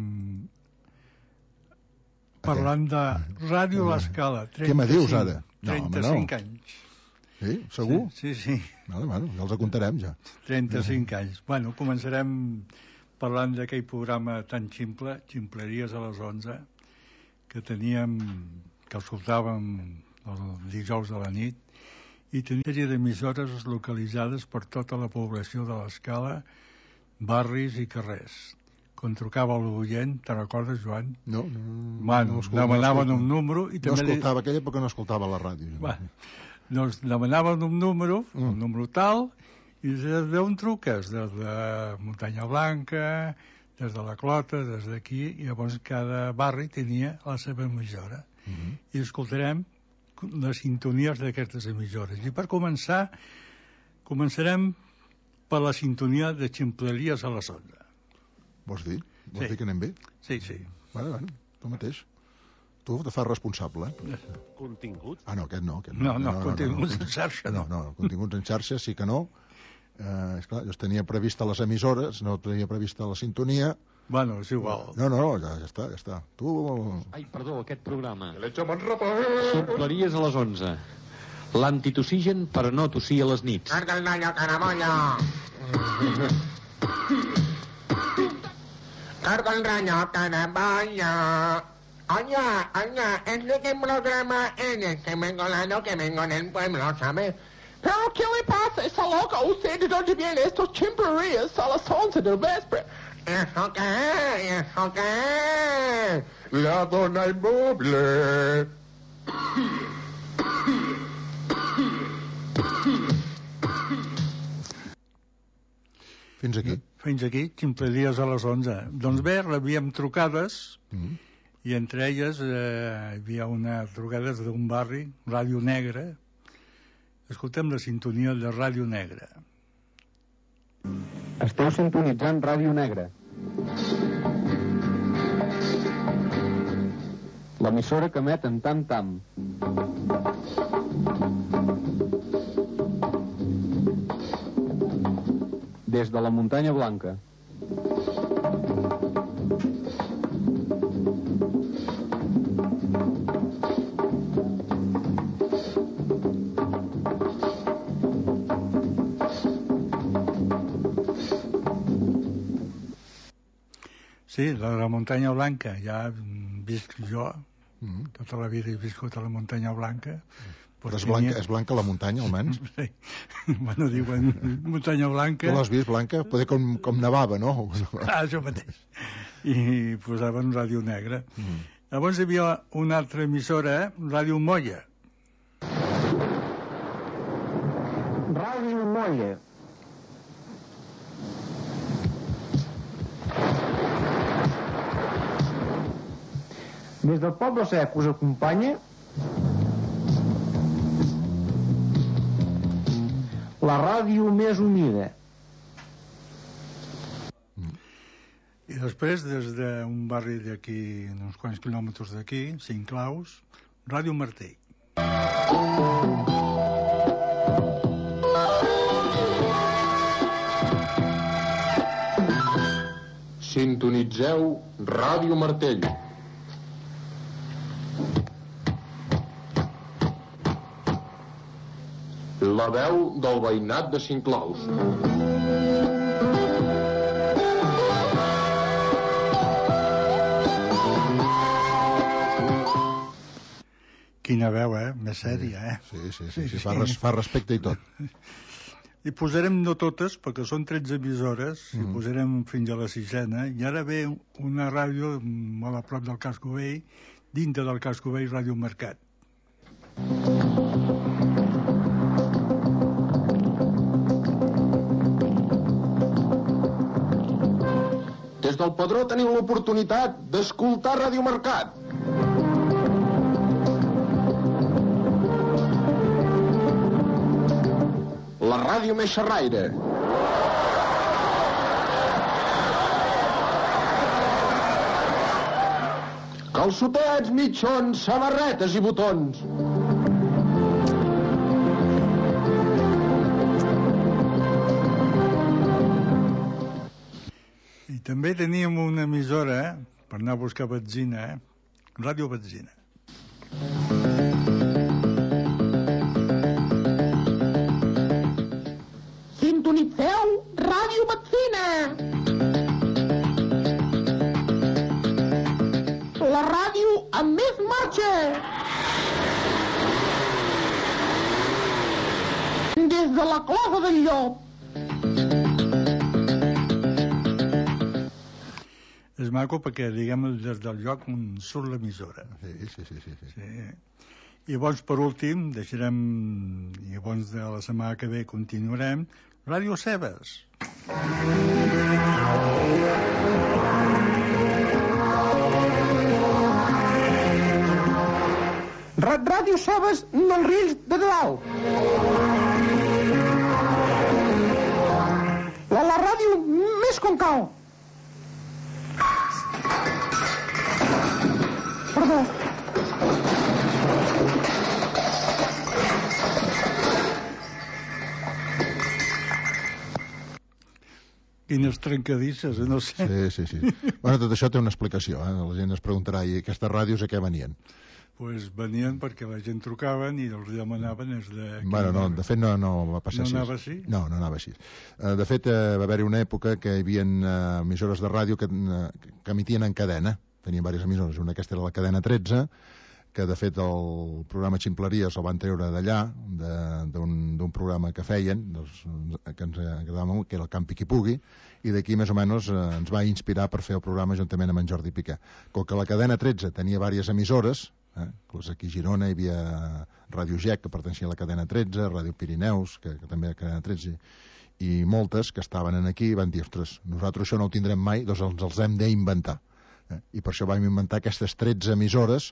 parlant de Ràdio L'Escala. Què me dius ara? 35 anys. Sí? Segur? Sí. Bueno, ja els acontarem, ja. 35 anys. Bueno, començarem parlant d'aquell programa tan ximple, Ximpleries a les 11, que teníem, que escoltàvem el dijous de la nit, i tenia una sèrie d'emissores localitzades per tota la població de l'Escala, barris i carrers. Quan trucava l'oient, te recordes, Joan? No. Bueno, demanaven un número... i no escoltava, aquella època no escoltava la ràdio. Doncs demanaven un número tal, i d'on truques? Des de Muntanya Blanca, des de la Clota, des d'aquí, i llavors cada barri tenia la seva emissora. I escoltarem les sintonies d'aquestes emissores. I per començar, començarem per la sintonia de ximpleries a les 11. Vols dir? Vols dir que anem bé? Sí. Vale, tu mateix. Tu te fas responsable. Continguts? Ah, no, aquest no. No, continguts en xarxa. No, continguts en xarxa sí que no. Esclar, jo tenia prevista les emissores, no tenia prevista la sintonia. Bueno, és igual. No, ja està. Tu... Ai, perdó, aquest programa. Ximpleries a les 11. L'antitossigen per no tossir a les nits. Carga el nallo, caramolla. Carga el rayo, caramolla. Oye, es que programa en el que vengo en el pueblo, ¿sabes? Pero ¿qué le pasa? Está loca. ¿Usted de dónde viene estos chimplerías a las 11 del vesper? ¿Eso qué? La dona inmoble. Fins aquí, ximpleries a les 11. Doncs bé, rebíem trucades, i entre elles hi havia una trucada d'un barri, Ràdio Negra. Escoltem la sintonia de Ràdio Negra. Esteu sintonitzant Ràdio Negra. L'emissora que emet en tam-tam. Des de la Muntanya Blanca. Sí, la Muntanya Blanca, ja visc jo, tota la vida he viscut a la Muntanya Blanca. Però és blanca la muntanya, almenys? Sí, bueno, diuen Muntanya Blanca. Tu l'has vist, blanca? Poder com nevava, no? Això mateix. I posaven Ràdio Negra. Llavors hi havia una altra emissora, Ràdio Molla. Ràdio Molla. Des del Poble Sec us acompanya la ràdio més unida. I després, des d'un barri d'aquí, uns quants quilòmetres d'aquí, Cinclaus, Ràdio Martí. Sintonitzeu Ràdio Martell. La veu del veïnat de Cinclaus. Quina veu, més sèria, Sí. Fa respecte i tot. I posarem no totes, perquè són 13 emissores, i posarem fins a la 6ena, i ara ve una ràdio molt a prop del Casco Vell, dintre del Casco Vell, Ràdio Mercat. Des del Padró teniu l'oportunitat d'escoltar Ràdio Mercat. La ràdio més xerraire. Calçotets, mitjons, samarretes i botons. I també teníem una emissora, per anar a buscar benzina, Ràdio Benzina. Sintonitzeu Ràdio Benzina. La ràdio amb més marxa. Des de la Clova del Llop. És maco perquè, diguem, des del lloc on surt l'emissora. Sí. I llavors, per últim, deixarem, i llavors de la setmana que ve continuarem, Ràdio Cebes. Ràdio Cebes del Rill de Dalt. Perdó. Perdó. Quines trencadisses, no sé. Sí. Bueno, tot això té una explicació, La gent es preguntarà, i aquestes ràdios a què venien? Pues venien perquè la gent trucaven i els demanaven Bueno, no, de fet no va passar així. No anava així? No anava així. De fet, va haver-hi una època que hi havia emissores de ràdio que emitien en cadena. Tenien diverses emissores. Una aquesta era la cadena 13, que de fet el programa Ximpleries el van treure d'allà, d'un programa que feien, que ens agradava molt, que era el Campi qui pugui, i d'aquí més o menys ens va inspirar per fer el programa juntament amb en Jordi Piqué. Com que la cadena 13 tenia diverses emissores, aquí a Girona hi havia Ràdio Gec, que pertanyia a la cadena 13, Ràdio Pirineus, que també era cadena 13, i moltes que estaven aquí i van dir, ostres, nosaltres això no ho tindrem mai, doncs els hem d'inventar. I per això vam inventar aquestes 13 emissores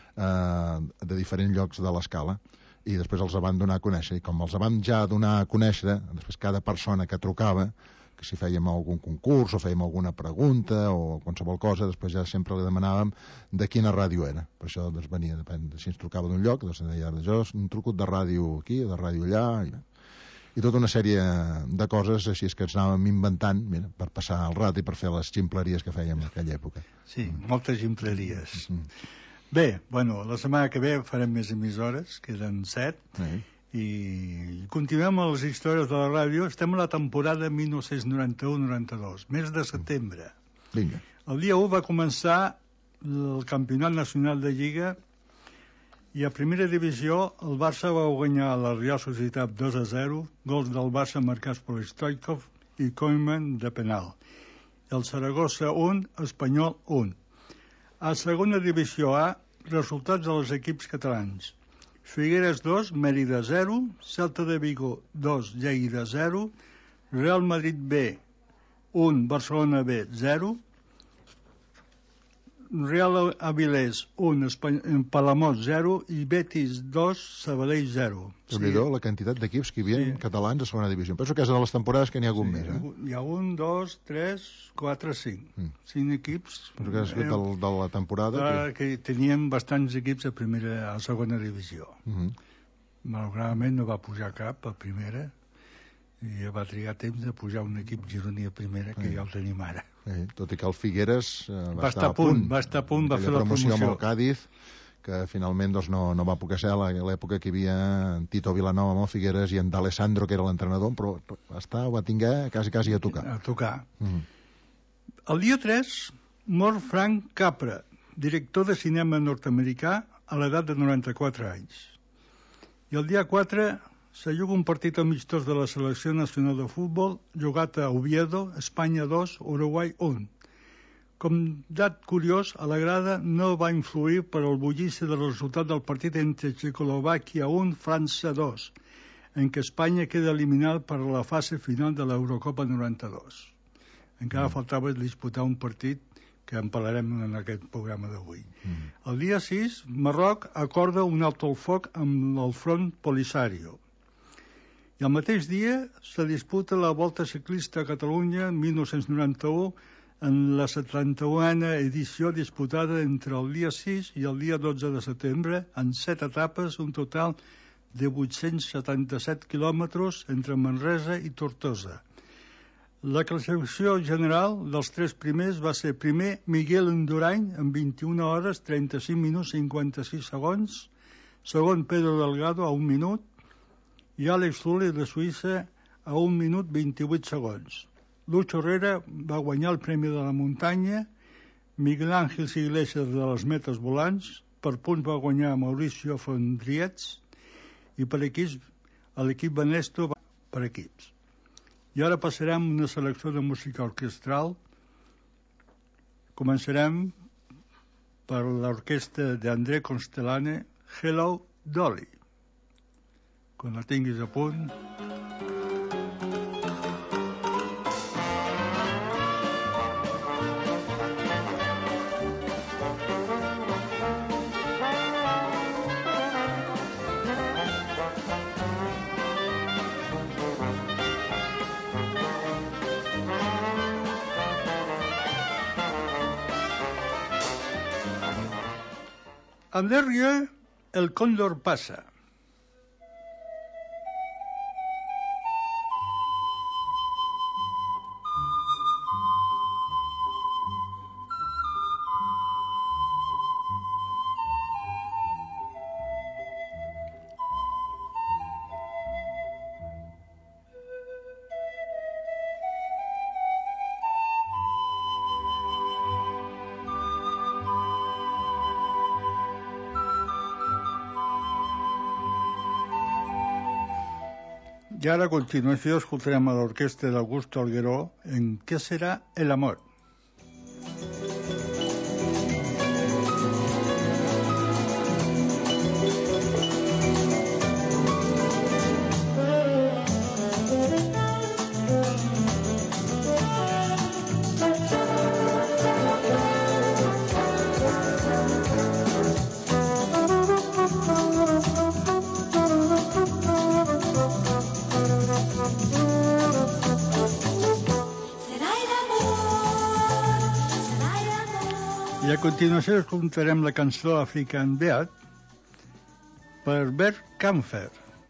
de diferents llocs de l'escala, i després els van donar a conèixer, i com els van ja donar a conèixer, després cada persona que trucava, que si fèiem algun concurs o fèiem alguna pregunta o qualsevol cosa, després ja sempre li demanàvem de quina ràdio era. Per això doncs, venia, depèn, si ens trucava d'un lloc, doncs deia, jo un trucut de ràdio aquí, de ràdio allà, i tota una sèrie de coses així que ens anàvem inventant, mira, per passar el rat i per fer les ximpleries que fèiem en aquella època. Sí, moltes ximpleries. Bé, bueno, la setmana que ve farem més emissores, queden 7, i continuem amb les històries de la ràdio. Estem a la temporada 1991-92, mes de setembre. Vinga. El dia 1 va començar el campionat nacional de Lliga i a primera divisió el Barça va guanyar la Real Societat 2-0, gols del Barça marcats per Stoichkov i Koeman de penal. El Saragossa 1, Espanyol 1. A segona divisió A, resultats dels equips catalans. Figueres 2, Mèrida 0, Celta de Vigo 2, Lleida 0, Real Madrid B 1, Barcelona B 0, Real Avilés 1, Palamós 0 i Betis 2, Sabadell 0. Déu-n'hi-do la quantitat d'equips que hi havia catalans a segona divisió. Penso que és de les temporades que n'hi ha hagut més. Hi ha 1, 2, 3, 4, 5. 5 equips. Penso que és de la temporada... Que tenien bastants equips a segona divisió. Malauradament no va pujar cap a primera i va trigar temps de pujar un equip gironí a primera, que ja el tenim ara. Tot i que el Figueres va estar a punt, va fer la promoció amb el Cádiz, que finalment doncs, no va poder ser a l'època que hi havia en Tito Vilanova amb el Figueres i en D'Alessandro, que era l'entrenador, però ho va tinguer quasi a tocar. El dia 3 mor Frank Capra, director de cinema nord-americà, a l'edat de 94 anys. I el dia 4 se juga un partit amistós de la selecció nacional de futbol jugat a Oviedo, Espanya 2, Uruguai 1. Com dat curiós, a la grada no va influir per el bullici del resultat del partit entre Txecoslovàquia 1, França 2, en què Espanya queda eliminada per la fase final de l'Eurocopa 92. Encara faltava disputar un partit que en parlarem en aquest programa d'avui. El dia 6, Marroc acorda un alto el foc amb el front Polisario. I el mateix dia se disputa la Volta Ciclista a Catalunya 1991 en la 71a edició disputada entre el dia 6 i el dia 12 de setembre en 7 etapes, un total de 877 quilòmetres entre Manresa i Tortosa. La classificació general dels 3 primers va ser primer Miguel Indurain amb 21 hores 35 minuts 56 segons, segon Pedro Delgado a 1 minut i Àlex Zülle de Suïssa a 1 minut 28 segons. Lucho Herrera va guanyar el Premi de la Muntanya, Miguel Ángel Iglesias de les metes volants, per punts va guanyar Mauricio Fondriets i per equips l'equip Banesto per equips. I ara passarem una selecció de música orquestral. Començarem per l'orquestra d'André Constellane, Hello Dolly. Quan la tinguis a punt... Anderrieu, el cóndor pasa. I ara, a continuació, escoltarem a l'orquestra d'Augusto Algueró en Què serà el amor? I a continuació escoltarem la cançó African Beat per Bert Kaempfer.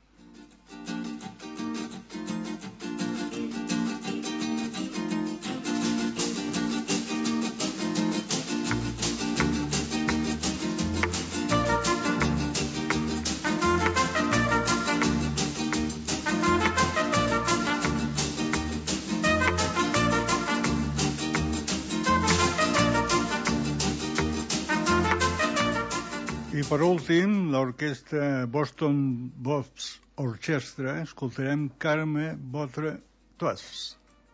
I per últim, l'orquestra Boston Bob's Orchestra, escoltarem Carme Votre Toise.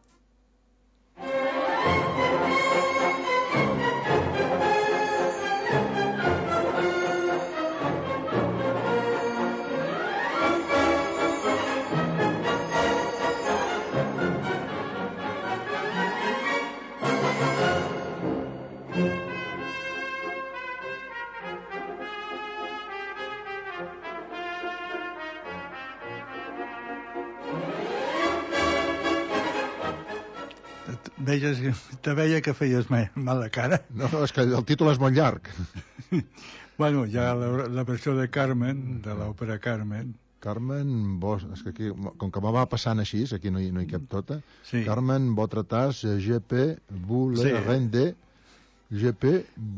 Te veia que feies mala cara. No, és que el títol és molt llarg. Bueno, hi ha la versió de Carmen, de l'òpera Carmen. Carmen, és que aquí, com que va passant així, aquí no hi cap tota. Sí. Carmen, votre tâche, GP, vous le rendez, GP,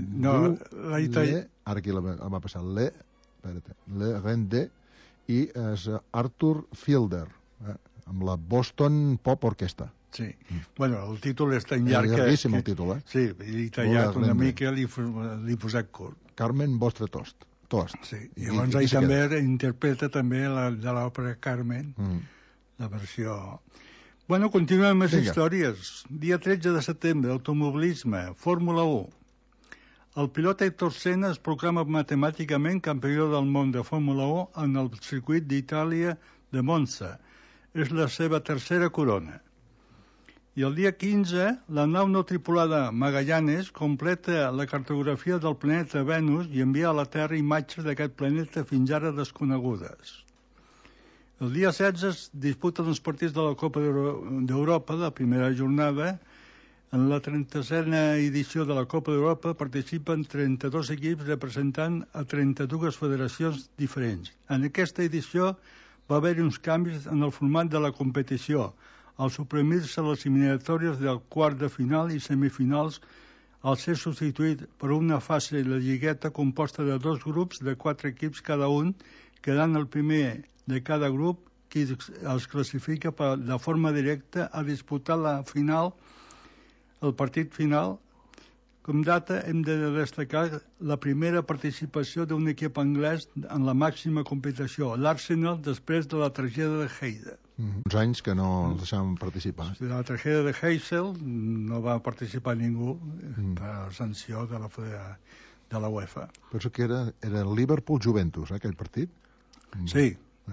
ara aquí la va passar, le rendez, i és Arthur Fielder, amb la Boston Pop Orquestra. Sí, bueno, el títol és tan llarg que... Llarguíssim el títol, eh? Sí, he tallat una mica i l'he posat curt. Carmen, vostre toast. Sí, i llavors ell també interpreta també de l'òpera Carmen, la versió... Bueno, continuem amb les històries. Dia 13 de setembre, automobilisme, Fórmula 1. El pilot Héctor Senna es proclama matemàticament campió del món de Fórmula 1 en el circuit d'Itàlia de Monza. És la seva tercera corona. I el dia 15, la nau no tripulada Magallanes completa la cartografia del planeta Venus i envia a la Terra imatges d'aquest planeta fins ara desconegudes. El dia 16 es disputen els partits de la Copa d'Europa, la primera jornada. En la 37a edició de la Copa d'Europa participen 32 equips representant a 32 federacions diferents. En aquesta edició va haver-hi uns canvis en el format de la competició, al suprimir-se les eliminatòries del quart de final i semifinals al ser substituït per una fase de la lligueta composta de 2 grups de 4 equips cada un, quedant el primer de cada grup qui els classifica de forma directa a disputar la final, el partit final. Com data hem de destacar la primera participació d'un equip anglès en la màxima competició, l'Arsenal, després de la tragèdia de Heide. Uns anys que no els deixaven participar. La tragèdia de Heysel no va participar ningú per sanció de la UEFA. Penso que era el Liverpool-Juventus, aquell partit. Sí.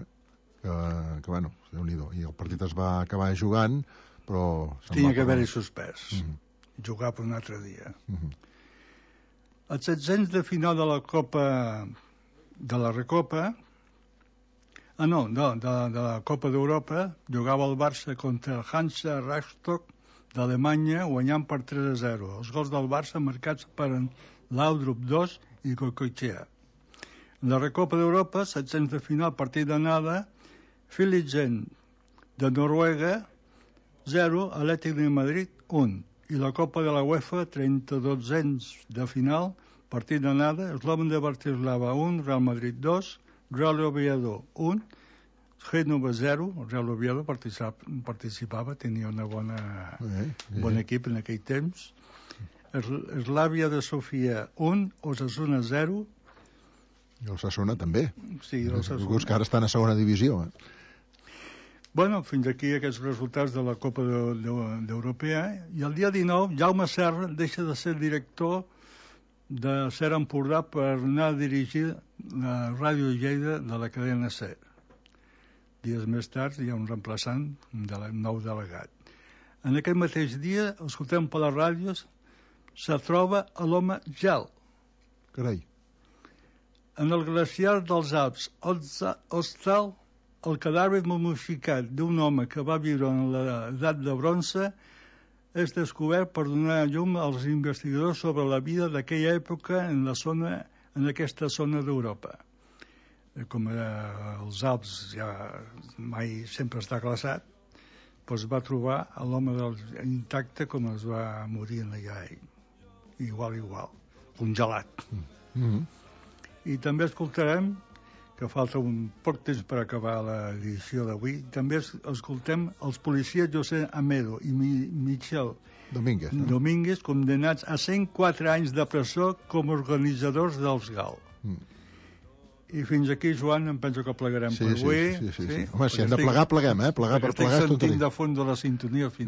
Que bueno, Déu-n'hi-do. I el partit es va acabar jugant, però... Tenia que haver-hi suspès. Jugar per un altre dia. Els 700 de final de la Copa, de la Recopa, de la Copa d'Europa, jugava el Barça contra el Hansa Rostock d'Alemanya, guanyant per 3-0. Els gols del Barça marcats per Laudrup 2 i Cocochea. En la Recopa d'Europa, 700 de final, partit d'anada, Philipsen de Noruega, 0, Atlètic de Madrid, 1. I la Copa de la UEFA, 32 de final, partit d'anada, Slovan de Bratislava, 1, Real Madrid, 2, Real Oviedo, 1, Génova 0, el Real Oviedo participava, tenia una bon equip en aquell temps. Eslàvia de Sofia 1, Osasuna 0. I el Osasuna també. Sí, el Osasuna. Que ara estan a segona divisió. Bueno, fins aquí aquests resultats de la Copa d'Europea. I el dia 19, Jaume Serra deixa de ser director de Ser Empordà per anar a dirigir la Ràdio Lleida de la cadena SER. Dies més tard hi ha un reemplaçant del nou delegat. En aquest mateix dia, escoltem per les ràdios, se troba a l'home gel. Carai. En el glaciar dels Alps, Ostal, el cadàver momificat d'un home que va viure en l'edat de bronze és descobert per donar llum als investigadors sobre la vida d'aquella època en aquesta zona d'Europa. Com els Alps ja mai sempre està glaçat, doncs va trobar l'home intacte com es va morir allà ell. Igual, congelat. I també escoltarem, que falta un poc temps per acabar l'edició d'avui, també escoltem els policies José Amedo i Michel Domínguez, condemnats a 104 anys de presó com a organitzadors dels GAL. I fins aquí, Joan, em penso que plegarem per avui. Sí. Home, si hem de plegar, pleguem, eh? Plegar per plegar és tonteria. Estic sentint de fons de la sintonia al final.